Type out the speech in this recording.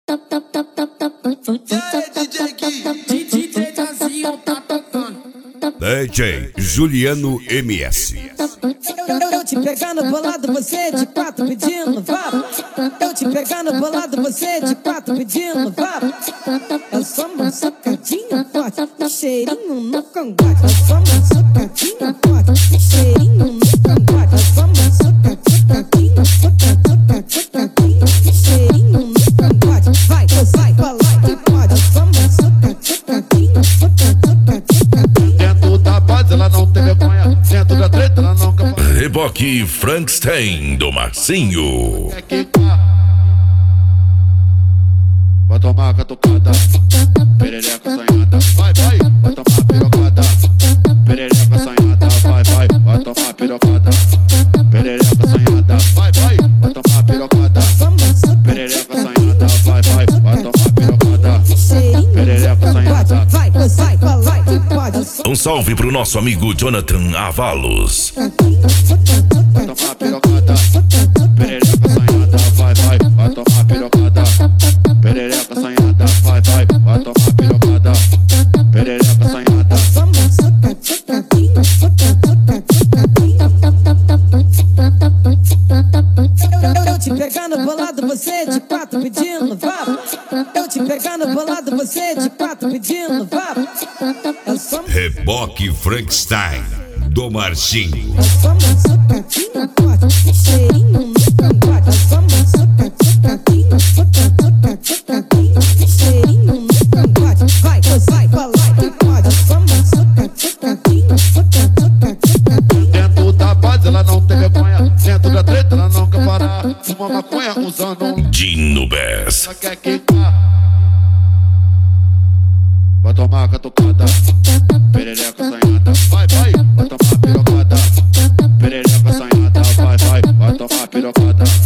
DJ Juliano MS. Eu te pegando bolado, você de quatro pedindo vapo. Eu te pegando bolado, você de quatro pedindo vapo. Eu sou uma socadinha forte, cheirinho no cangote. Eu sou uma socadinha forte, cheirinho no cangote. Eu sou uma socadinha, socadinha, cheirinho no cangote. Vai, vai, falar que pode. Eu sou uma socadinha, socadinha. Dentro da paz ela não tem vergonha, dentro da treta ela não capa. Reboque Frankenstein do Marcinho. Vai tomar catucada, perereca assanhada, vai, vai, vai tomar pirocada. Perereca assanhada, vai, vai, vai tomar pirocada. Perereca assanhada, vai, vai, vai tomar pirocada. Perereca assanhada, vai, vai, vai tomar pirocada. Perereca assanhada, vai, vai, vai, que pode. Um salve pro nosso amigo Jonathan Avalos. vai tomar pirocada. Perereca assanhada, vai, vai, vai tomar pirocada. Perereca assanhada, vai, vai, vai tomar pirocada. Perereca assanhada. Eu te pegando bolado, você de quatro pedindo vapo. Eu te pegando bolado, você de quatro pedindo vapo. Reboque Frankenstein do Marcinho. Eu sou uma socadinha forte, cheirinho no cangote. Eu sou uma socadinha, socadinha, cheirinho no cangote. Vai, vai, falar que pode. Eu sou uma socadinha, socadinha. Dentro da paz ela não tem vergonha, dentro da treta ela não quer parar. Uma maconha usando um Dino Bass. ela quer quicar. Vai tomar catucada, perereca assanhada, vai, vai, vai tomar pirocada. Perereca assanhada, vai, vai, vai tomar pirocada.